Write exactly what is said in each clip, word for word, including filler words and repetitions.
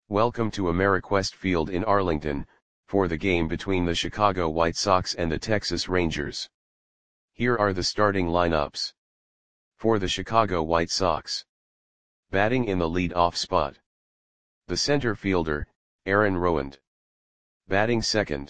Welcome to Ameriquest Field in Arlington, for the game between the Chicago White Sox and the Texas Rangers. Here are the starting lineups. For the Chicago White Sox. Batting in the lead-off spot. The center fielder, Aaron Rowand. Batting second.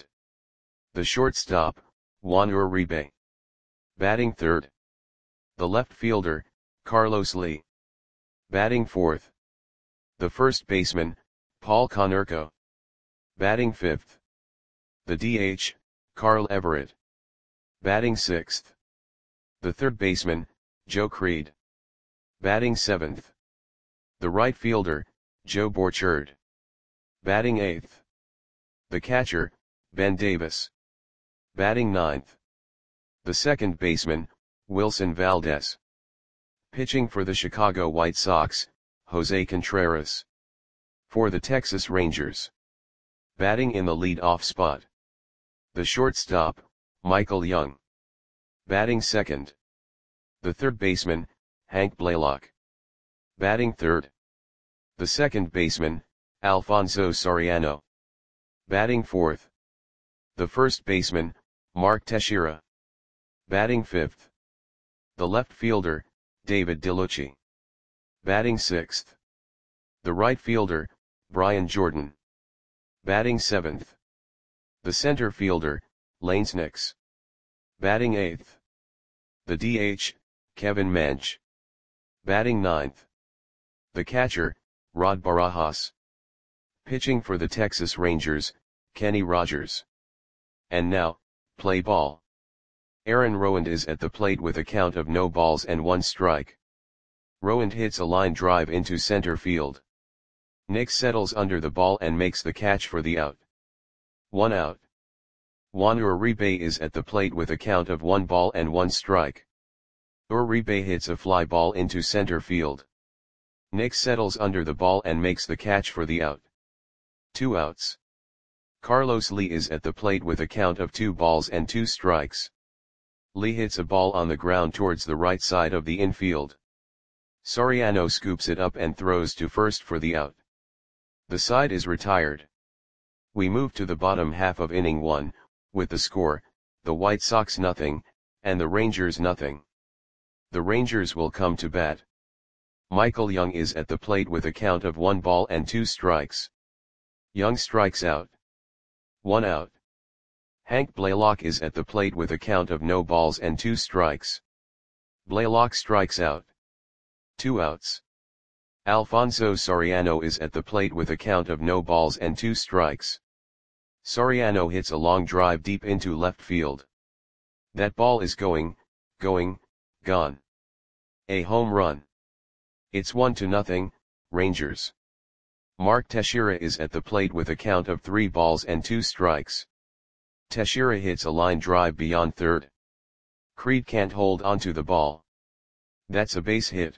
The shortstop, Juan Uribe. Batting third. The left fielder, Carlos Lee. Batting fourth. The first baseman, Paul Konerko. Batting fifth. The D H, Carl Everett. Batting sixth. The third baseman, Joe Creed. Batting seventh. The right fielder, Joe Borchard. Batting eighth. The catcher, Ben Davis. Batting ninth. The second baseman, Wilson Valdez. Pitching for the Chicago White Sox, Jose Contreras. For the Texas Rangers. Batting in the lead-off spot. The shortstop, Michael Young. Batting second. The third baseman, Hank Blaylock. Batting third. The second baseman, Alfonso Soriano. Batting fourth. The first baseman, Mark Teixeira. Batting fifth. The left fielder, David DeLucci. Batting sixth. The right fielder, Brian Jordan. Batting seventh. The center fielder, Lane Snicks. Batting eighth. The D H, Kevin Manch. Batting ninth. The catcher, Rod Barajas. Pitching for the Texas Rangers, Kenny Rogers. And now, play ball. Aaron Rowand is at the plate with a count of no balls and one strike. Rowand hits a line drive into center field. Nix settles under the ball and makes the catch for the out. One out. Juan Uribe is at the plate with a count of one ball and one strike. Uribe hits a fly ball into center field. Nix settles under the ball and makes the catch for the out. Two outs. Carlos Lee is at the plate with a count of two balls and two strikes. Lee hits a ball on the ground towards the right side of the infield. Soriano scoops it up and throws to first for the out. The side is retired. We move to the bottom half of inning one, with the score, the White Sox nothing, and the Rangers nothing. The Rangers will come to bat. Michael Young is at the plate with a count of one ball and two strikes. Young strikes out. One out. Hank Blaylock is at the plate with a count of no balls and two strikes. Blaylock strikes out. Two outs. Alfonso Soriano is at the plate with a count of no balls and two strikes. Soriano hits a long drive deep into left field. That ball is going, going, gone. A home run. It's one to nothing, Rangers. Mark Teixeira is at the plate with a count of three balls and two strikes. Teixeira hits a line drive beyond third. Creed can't hold onto the ball. That's a base hit.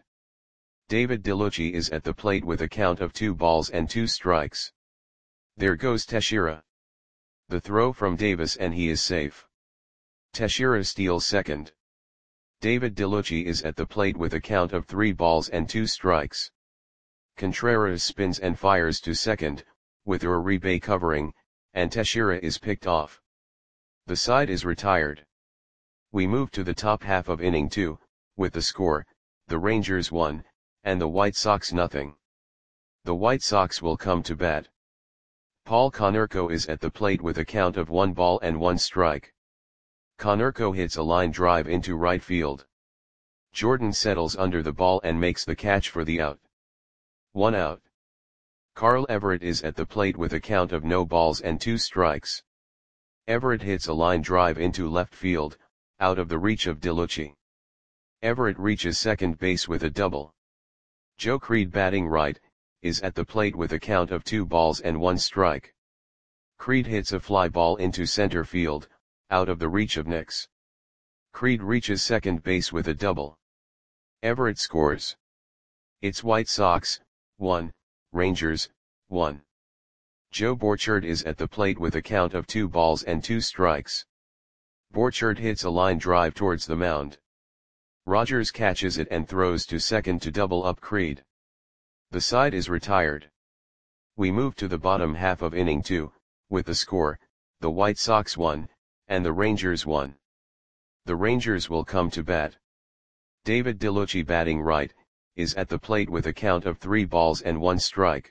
David DeLucci is at the plate with a count of two balls and two strikes. There goes Teixeira. The throw from Davis and he is safe. Teixeira steals second. David DeLucci is at the plate with a count of three balls and two strikes. Contreras spins and fires to second, with Uribe covering, and Teixeira is picked off. The side is retired. We move to the top half of inning two, with the score, the Rangers one, and the White Sox nothing. The White Sox will come to bat. Paul Konerko is at the plate with a count of one ball and one strike. Konerko hits a line drive into right field. Jordan settles under the ball and makes the catch for the out. One out. Carl Everett is at the plate with a count of no balls and two strikes. Everett hits a line drive into left field, out of the reach of DeLucci. Everett reaches second base with a double. Joe Creed, batting right, is at the plate with a count of two balls and one strike. Creed hits a fly ball into center field, out of the reach of Nix. Creed reaches second base with a double. Everett scores. It's White Sox, one, Rangers, one. Joe Borchard is at the plate with a count of two balls and two strikes. Borchard hits a line drive towards the mound. Rogers catches it and throws to second to double up Creed. The side is retired. We move to the bottom half of inning two, with the score, the White Sox one, and the Rangers one. The Rangers will come to bat. David DeLucci, batting right, is at the plate with a count of three balls and one strike.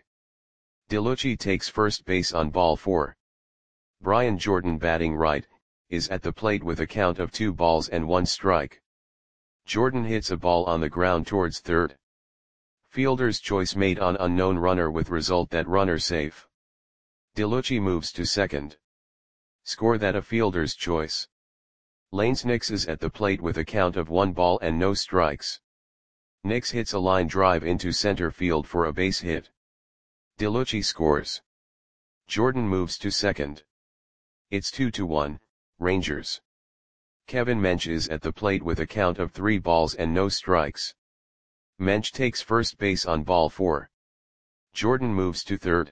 DeLucci takes first base on ball four. Brian Jordan, batting right, is at the plate with a count of two balls and one strike. Jordan hits a ball on the ground towards third. Fielder's choice made on unknown runner with result that runner safe. DeLucci moves to second. Score that a fielder's choice. Lanes Nix is at the plate with a count of one ball and no strikes. Nix hits a line drive into center field for a base hit. DeLucci scores. Jordan moves to second. It's two to one, Rangers. Kevin Mench is at the plate with a count of three balls and no strikes. Mench takes first base on ball four. Jordan moves to third.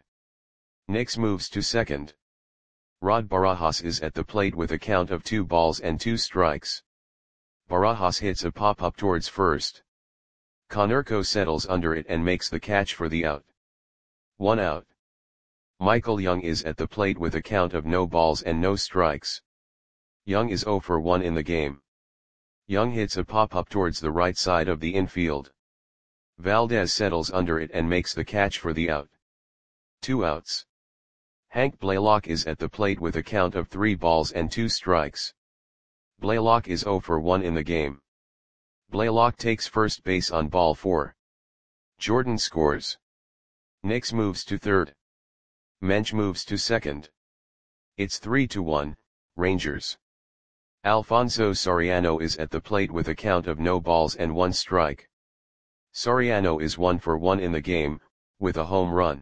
Nix moves to second. Rod Barajas is at the plate with a count of two balls and two strikes. Barajas hits a pop-up towards first. Konerko settles under it and makes the catch for the out. One out. Michael Young is at the plate with a count of no balls and no strikes. Young is zero for one in the game. Young hits a pop-up towards the right side of the infield. Valdez settles under it and makes the catch for the out. Two outs. Hank Blaylock is at the plate with a count of three balls and two strikes. Blaylock is zero for one in the game. Blaylock takes first base on ball four. Jordan scores. Nix moves to third. Mench moves to second. It's three to one, Rangers. Alfonso Soriano is at the plate with a count of no balls and one strike. Soriano is one for one in the game, with a home run.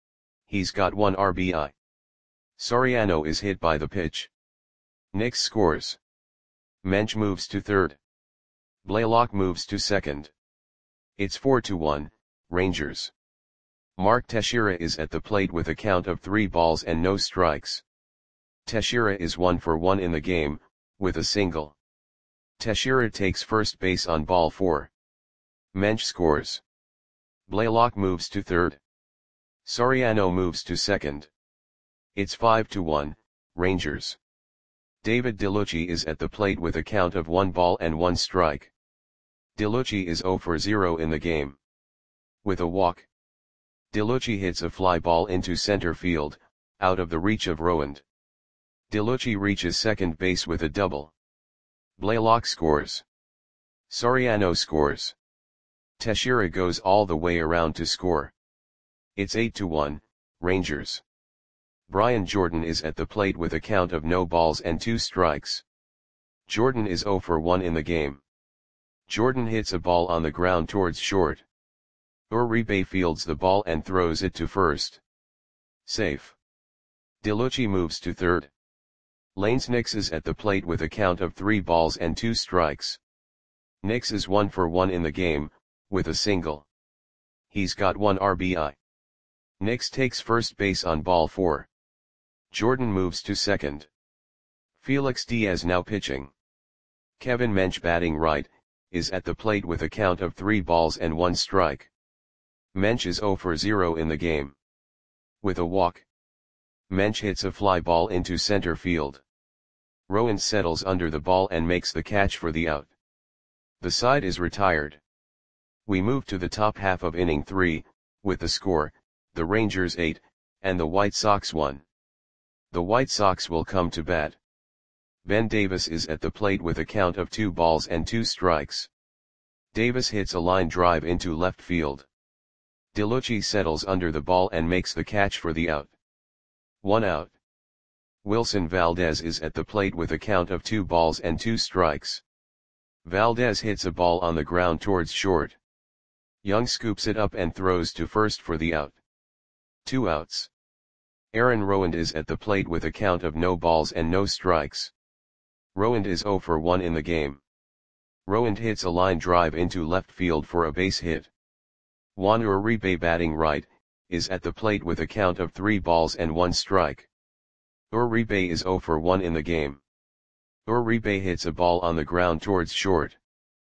He's got one R B I. Soriano is hit by the pitch. Nix scores. Mench moves to third. Blaylock moves to second. It's four to one, Rangers. Mark Teixeira is at the plate with a count of three balls and no strikes. Teixeira is one for one in the game, with a single. Teixeira takes first base on ball four. Mench scores. Blaylock moves to third. Soriano moves to second. It's five to one, Rangers. David DeLucci is at the plate with a count of one ball and one strike. DeLucci is zero for zero in the game. With a walk. DeLucci hits a fly ball into center field, out of the reach of Rowand. DeLucci reaches second base with a double. Blaylock scores. Soriano scores. Teixeira goes all the way around to score. It's eight to one, Rangers. Brian Jordan is at the plate with a count of no balls and two strikes. Jordan is zero for one in the game. Jordan hits a ball on the ground towards short. Uribe fields the ball and throws it to first. Safe. DeLucci moves to third. Lanes Nix is at the plate with a count of three balls and two strikes. Nix is one for one in the game, with a single. He's got one R B I. Nix takes first base on ball four. Jordan moves to second. Felix Diaz now pitching. Kevin Mench, batting right, is at the plate with a count of three balls and one strike. Mench is zero for zero in the game. With a walk. Mench hits a fly ball into center field. Rowand settles under the ball and makes the catch for the out. The side is retired. We move to the top half of inning three, with the score, the Rangers eight, and the White Sox one. The White Sox will come to bat. Ben Davis is at the plate with a count of two balls and two strikes. Davis hits a line drive into left field. DeLucci settles under the ball and makes the catch for the out. One out. Wilson Valdez is at the plate with a count of two balls and two strikes. Valdez hits a ball on the ground towards short. Young scoops it up and throws to first for the out. Two outs. Aaron Rowand is at the plate with a count of no balls and no strikes. Rowand is zero for one in the game. Rowand hits a line drive into left field for a base hit. Juan Uribe, batting right, is at the plate with a count of three balls and one strike. Uribe is zero for one in the game. Uribe hits a ball on the ground towards short.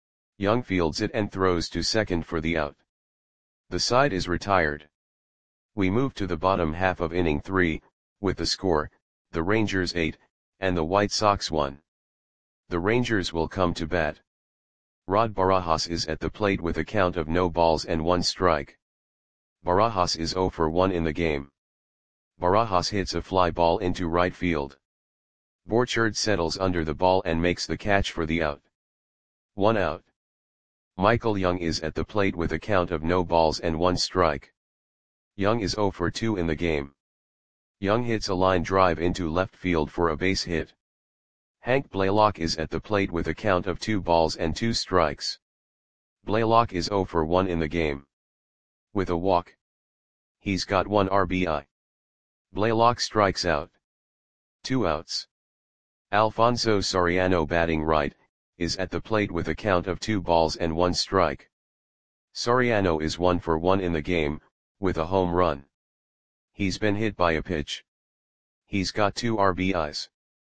Young fields it and throws to second for the out. The side is retired. We move to the bottom half of inning three, with the score, the Rangers eight, and the White Sox one. The Rangers will come to bat. Rod Barajas is at the plate with a count of no balls and one strike. Barajas is zero for one in the game. Barajas hits a fly ball into right field. Borchard settles under the ball and makes the catch for the out. One out. Michael Young is at the plate with a count of no balls and one strike. Young is zero for two in the game. Young hits a line drive into left field for a base hit. Hank Blaylock is at the plate with a count of two balls and two strikes. Blaylock is zero for one in the game. With a walk. He's got one R B I. Blaylock strikes out. Two outs. Alfonso Soriano, batting right, is at the plate with a count of two balls and one strike. Soriano is one for one in the game, with a home run. He's been hit by a pitch. He's got two R B Is.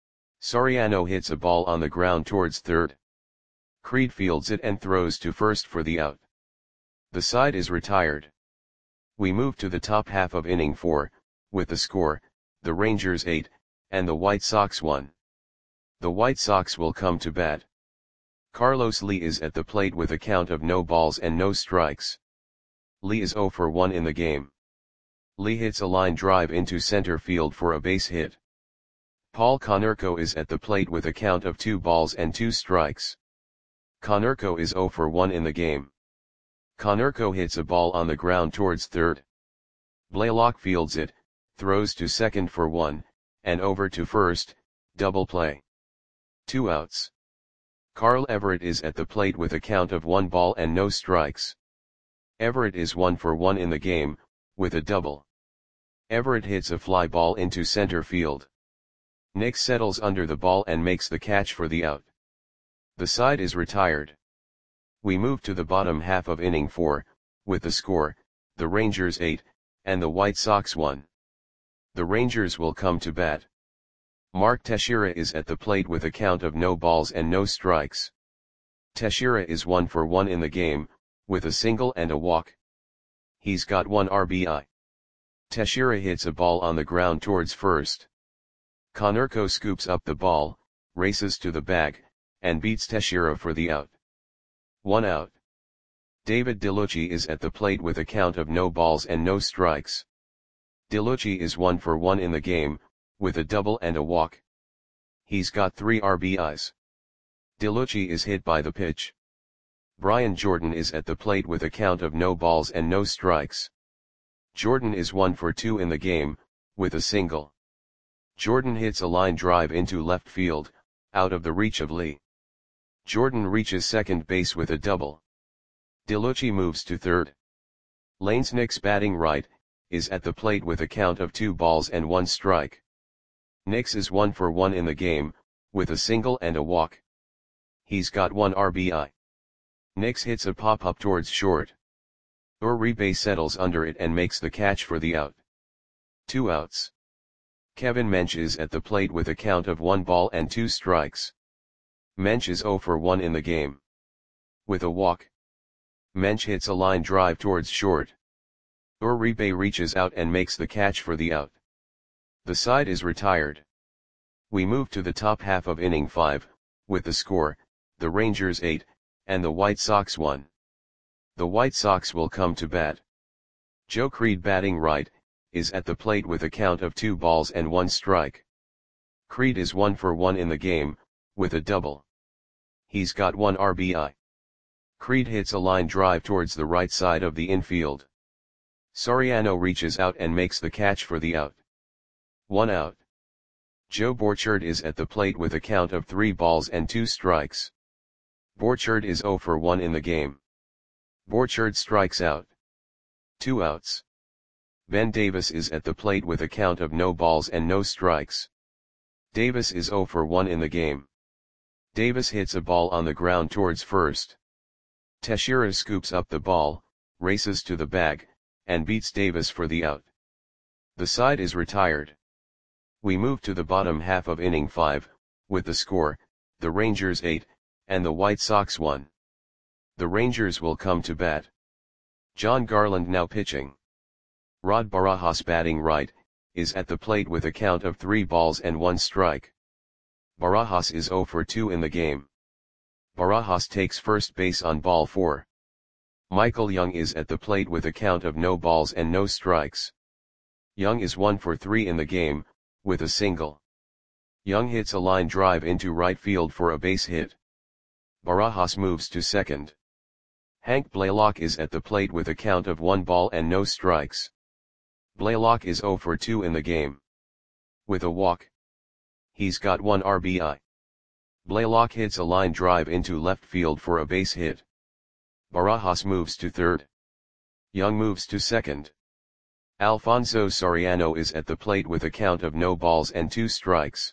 Soriano hits a ball on the ground towards third. Creed fields it and throws to first for the out. The side is retired. We move to the top half of inning four, with the score, the Rangers eight, and the White Sox one. The White Sox will come to bat. Carlos Lee is at the plate with a count of no balls and no strikes. Lee is zero for one in the game. Lee hits a line drive into center field for a base hit. Paul Konerko is at the plate with a count of two balls and two strikes. Konerko is zero for one in the game. Konerko hits a ball on the ground towards third. Blaylock fields it, throws to second for one, and over to first, double play. Two outs. Carl Everett is at the plate with a count of one ball and no strikes. Everett is one for one in the game, with a double. Everett hits a fly ball into center field. Nick settles under the ball and makes the catch for the out. The side is retired. We move to the bottom half of inning four, with the score, the Rangers eight, and the White Sox one. The Rangers will come to bat. Mark Teixeira is at the plate with a count of no balls and no strikes. Teixeira is one for one in the game, with a single and a walk. He's got one R B I. Teixeira hits a ball on the ground towards first. Konerko scoops up the ball, races to the bag, and beats Teixeira for the out. One out. David DeLucci is at the plate with a count of no balls and no strikes. DeLucci is one for one in the game, with a double and a walk. He's got three R B Is. DeLucci is hit by the pitch. Brian Jordan is at the plate with a count of no balls and no strikes. Jordan is one for two in the game, with a single. Jordan hits a line drive into left field, out of the reach of Lee. Jordan reaches second base with a double. DeLucci moves to third. Lanes Nix, batting right, is at the plate with a count of two balls and one strike. Nix is one for one in the game, with a single and a walk. He's got one R B I. Nix hits a pop-up towards short. Uribe settles under it and makes the catch for the out. Two outs. Kevin Mench is at the plate with a count of one ball and two strikes. Mench is zero for one in the game. With a walk. Mench hits a line drive towards short. Uribe reaches out and makes the catch for the out. The side is retired. We move to the top half of inning five, with the score, the Rangers eight, and the White Sox one. The White Sox will come to bat. Joe Creed, batting right, is at the plate with a count of two balls and one strike. Creed is one for one in the game, with a double. He's got one R B I. Creed hits a line drive towards the right side of the infield. Soriano reaches out and makes the catch for the out. One out. Joe Borchard is at the plate with a count of three balls and two strikes. Borchard is zero for one in the game. Borchard strikes out. Two outs. Ben Davis is at the plate with a count of no balls and no strikes. Davis is zero for one in the game. Davis hits a ball on the ground towards first. Teixeira scoops up the ball, races to the bag, and beats Davis for the out. The side is retired. We move to the bottom half of inning five, with the score, the Rangers eight, and the White Sox one. The Rangers will come to bat. John Garland now pitching. Rod Barajas, batting right, is at the plate with a count of three balls and one strike. Barajas is zero for two in the game. Barajas takes first base on ball four. Michael Young is at the plate with a count of no balls and no strikes. Young is one for three in the game, with a single. Young hits a line drive into right field for a base hit. Barajas moves to second. Hank Blaylock is at the plate with a count of one ball and no strikes. Blaylock is zero for two in the game. With a walk. He's got one R B I. Blaylock hits a line drive into left field for a base hit. Barajas moves to third. Young moves to second. Alfonso Soriano is at the plate with a count of no balls and two strikes.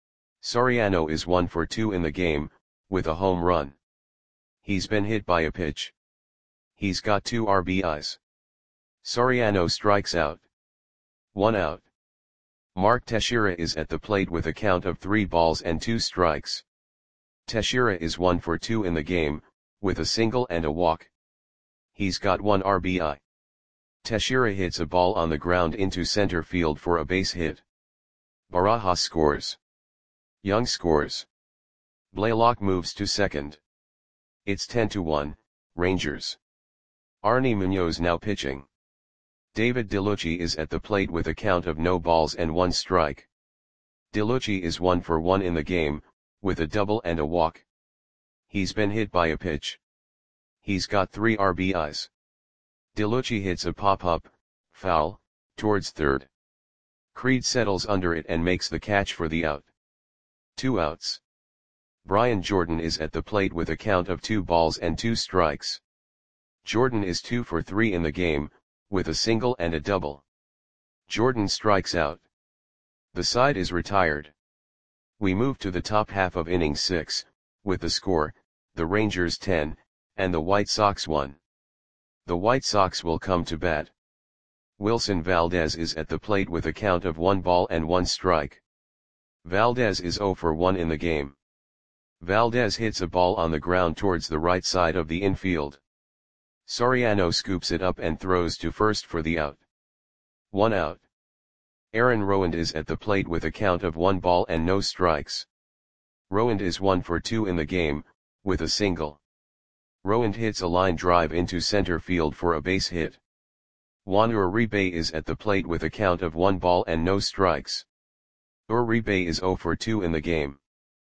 Soriano is one for two in the game, with a home run. He's been hit by a pitch. He's got two R B Is. Soriano strikes out. One out. Mark Teixeira is at the plate with a count of three balls and two strikes. Teixeira is one for two in the game, with a single and a walk. He's got one R B I. Teixeira hits a ball on the ground into center field for a base hit. Barajas scores. Young scores. Blaylock moves to second. It's ten to one, Rangers. Arnie Munoz now pitching. David DeLucci is at the plate with a count of no balls and one strike. DeLucci is one for one in the game, with a double and a walk. He's been hit by a pitch. He's got three R B Is. DeLucci hits a pop-up, foul, towards third. Creed settles under it and makes the catch for the out. Two outs. Brian Jordan is at the plate with a count of two balls and two strikes. Jordan is two for three in the game, with a single and a double. Jordan strikes out. The side is retired. We move to the top half of inning six, with the score, the Rangers ten, and the White Sox one. The White Sox will come to bat. Wilson Valdez is at the plate with a count of one ball and one strike. Valdez is zero for one in the game. Valdez hits a ball on the ground towards the right side of the infield. Soriano scoops it up and throws to first for the out. One out. Aaron Rowand is at the plate with a count of one ball and no strikes. Rowand is one for two in the game, with a single. Rowand hits a line drive into center field for a base hit. Juan Uribe is at the plate with a count of one ball and no strikes. Uribe is zero for two in the game.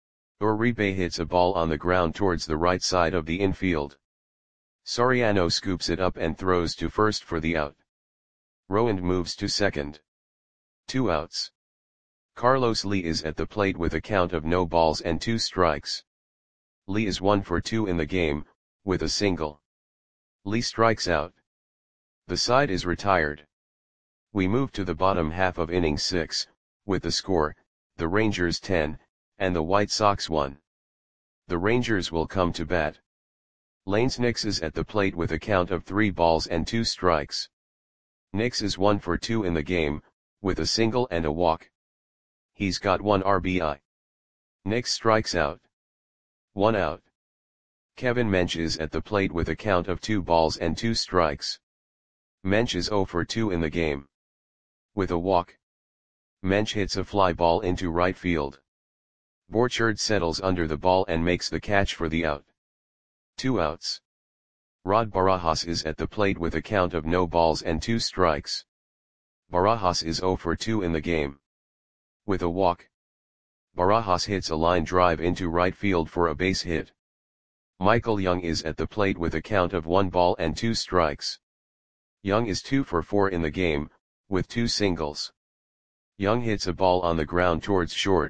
Uribe hits a ball on the ground towards the right side of the infield. Soriano scoops it up and throws to first for the out. Rowand moves to second. Two outs. Carlos Lee is at the plate with a count of no balls and two strikes. Lee is one for two in the game, with a single. Lee strikes out. The side is retired. We move to the bottom half of inning six, with the score, the Rangers ten, and the White Sox one. The Rangers will come to bat. Lanes Nix is at the plate with a count of three balls and two strikes. Nix is one for two in the game, with a single and a walk. He's got one R B I. Nix strikes out. One out. Kevin Mench is at the plate with a count of two balls and two strikes. Mench is zero for two in the game. With a walk. Mench hits a fly ball into right field. Borchard settles under the ball and makes the catch for the out. Two outs. Rod Barajas is at the plate with a count of no balls and two strikes. Barajas is zero for two in the game. With a walk. Barajas hits a line drive into right field for a base hit. Michael Young is at the plate with a count of one ball and two strikes. Young is two for four in the game, with two singles. Young hits a ball on the ground towards short.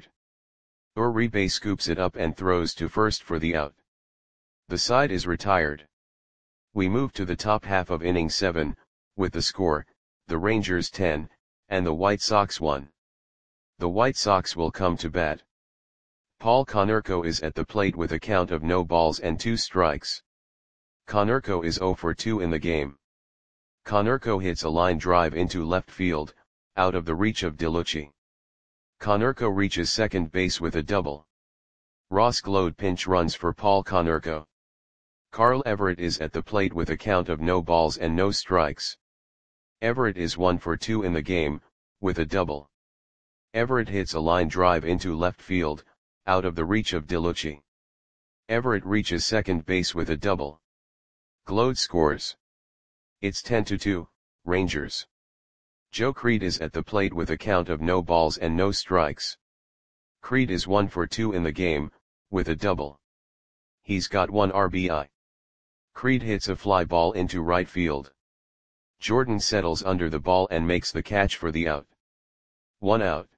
Uribe scoops it up and throws to first for the out. The side is retired. We move to the top half of inning seven, with the score, the Rangers ten, and the White Sox one. The White Sox will come to bat. Paul Konerko is at the plate with a count of no balls and two strikes. Konerko is zero for two in the game. Konerko hits a line drive into left field, out of the reach of DeLucci. Konerko reaches second base with a double. Ross Glode pinch runs for Paul Konerko. Carl Everett is at the plate with a count of no balls and no strikes. Everett is one for two in the game, with a double. Everett hits a line drive into left field, out of the reach of DeLucci. Everett reaches second base with a double. Gload scores. It's ten to two, Rangers. Joe Creed is at the plate with a count of no balls and no strikes. Creed is one for two in the game, with a double. He's got one R B I. Creed hits a fly ball into right field. Jordan settles under the ball and makes the catch for the out. One out.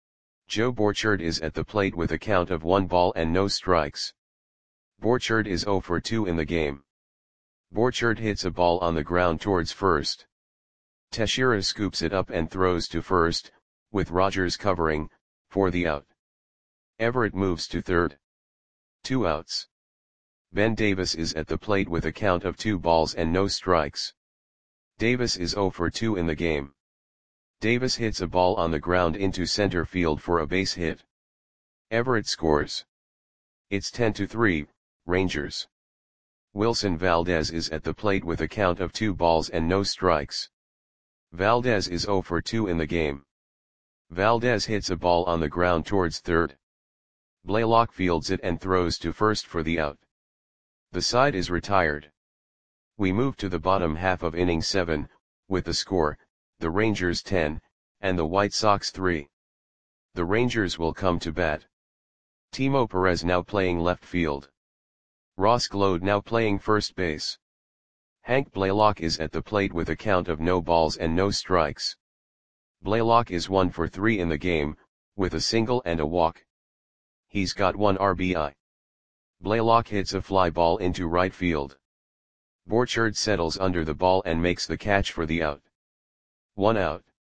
Joe Borchard is at the plate with a count of one ball and no strikes. Borchard is zero for two in the game. Borchard hits a ball on the ground towards first. Teixeira scoops it up and throws to first, with Rogers covering, for the out. Everett moves to third. Two outs. Ben Davis is at the plate with a count of two balls and no strikes. Davis is zero for two in the game. Davis hits a ball on the ground into center field for a base hit. Everett scores. It's ten to three, Rangers. Wilson Valdez is at the plate with a count of two balls and no strikes. Valdez is zero for two in the game. Valdez hits a ball on the ground towards third. Blaylock fields it and throws to first for the out. The side is retired. We move to the bottom half of inning seven, with the score, the Rangers ten, and the White Sox three. The Rangers will come to bat. Timo Perez now playing left field. Ross Gload now playing first base. Hank Blaylock is at the plate with a count of no balls and no strikes. Blaylock is one for three in the game, with a single and a walk. He's got one R B I. Blaylock hits a fly ball into right field. Borchard settles under the ball and makes the catch for the out. One out.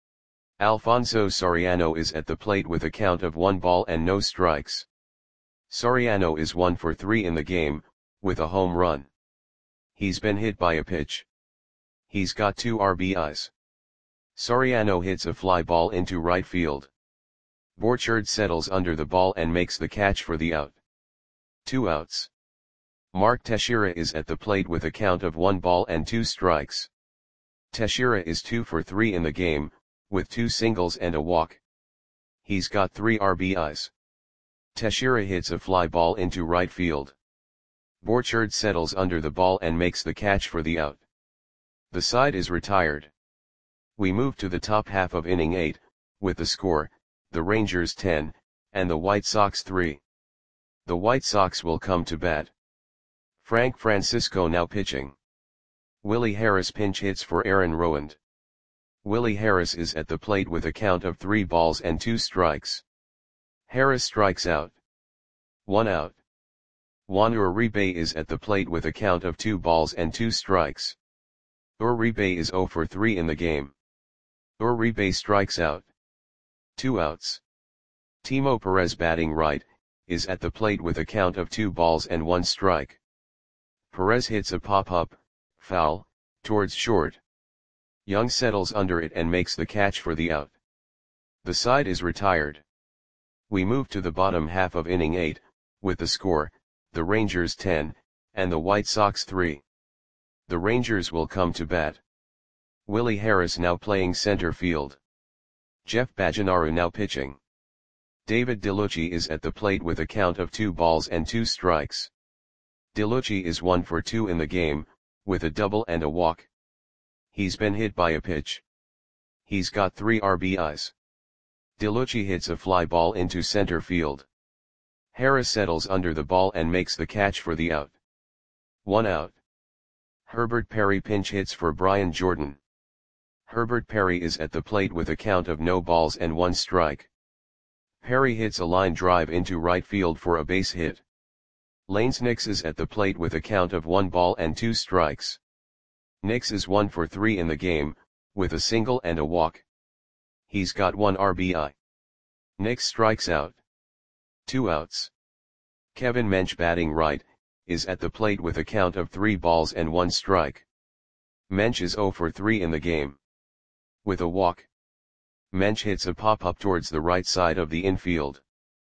Alfonso Soriano is at the plate with a count of one ball and no strikes. Soriano is one for three in the game, with a home run. He's been hit by a pitch. He's got two R B Is. Soriano hits a fly ball into right field. Borchard settles under the ball and makes the catch for the out. Two outs. Mark Teixeira is at the plate with a count of one ball and two strikes. Teixeira is two for three in the game, with two singles and a walk. He's got three R B Is. Teixeira hits a fly ball into right field. Borchard settles under the ball and makes the catch for the out. The side is retired. We move to the top half of inning eight, with the score, the Rangers ten, and the White Sox three. The White Sox will come to bat. Frank Francisco now pitching. Willie Harris pinch hits for Aaron Rowand. Willie Harris is at the plate with a count of three balls and two strikes. Harris strikes out. One out. Juan Uribe is at the plate with a count of two balls and two strikes. Uribe is zero for three in the game. Uribe strikes out. Two outs. Timo Perez batting right, is at the plate with a count of two balls and one strike. Perez hits a pop-up, foul, towards short. Young settles under it and makes the catch for the out. The side is retired. We move to the bottom half of inning eight, with the score, the Rangers ten, and the White Sox three. The Rangers will come to bat. Willie Harris now playing center field. Jeff Baganaru now pitching. David DeLucci is at the plate with a count of two balls and two strikes. DeLucci is one for two in the game, with a double and a walk. He's been hit by a pitch. He's got three R B Is. DeLucci hits a fly ball into center field. Harris settles under the ball and makes the catch for the out. One out. Herbert Perry pinch hits for Brian Jordan. Herbert Perry is at the plate with a count of no balls and one strike. Perry hits a line drive into right field for a base hit. Lanes Nix is at the plate with a count of one ball and two strikes. Nix is one for three in the game, with a single and a walk. He's got one R B I. Nix strikes out. Two outs. Kevin Mench batting right, is at the plate with a count of three balls and one strike. Mench is zero for three in the game. With a walk. Mench hits a pop-up towards the right side of the infield.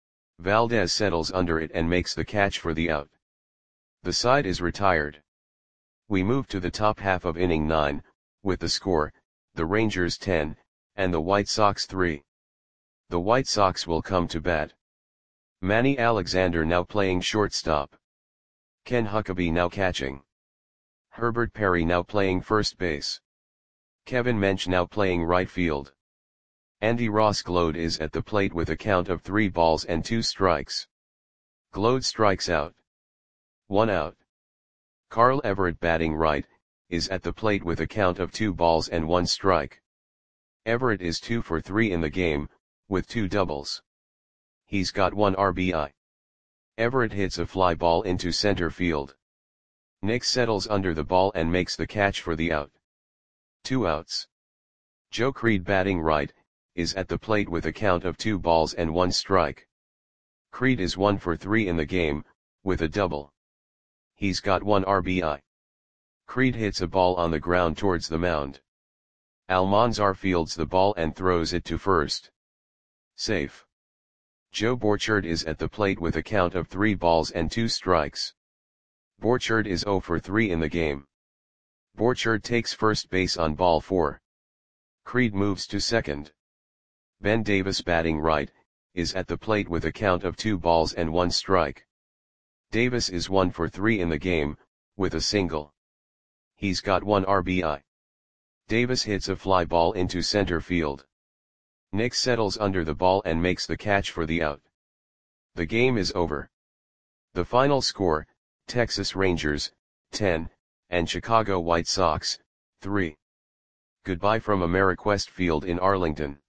Valdez settles under it and makes the catch for the out. The side is retired. We move to the top half of inning nine, with the score, the Rangers ten, and the White Sox three. The White Sox will come to bat. Manny Alexander now playing shortstop. Ken Huckabee now catching. Herbert Perry now playing first base. Kevin Mench now playing right field. Andy Ross Glode is at the plate with a count of three balls and two strikes. Glode strikes out. One out. Carl Everett batting right, is at the plate with a count of two balls and one strike. Everett is two for three in the game, with two doubles. He's got one R B I. Everett hits a fly ball into center field. Nick settles under the ball and makes the catch for the out. Two outs. Joe Creed batting right, is at the plate with a count of two balls and one strike. Creed is one for three in the game, with a double. He's got one R B I. Creed hits a ball on the ground towards the mound. Almanzar fields the ball and throws it to first. Safe. Joe Borchard is at the plate with a count of three balls and two strikes. Borchard is zero for three in the game. Borchard takes first base on ball four. Creed moves to second. Ben Davis batting right, is at the plate with a count of two balls and one strike. Davis is one for three in the game, with a single. He's got one R B I. Davis hits a fly ball into center field. Nick settles under the ball and makes the catch for the out. The game is over. The final score, Texas Rangers, ten, and Chicago White Sox, three. Goodbye from Ameriquest Field in Arlington.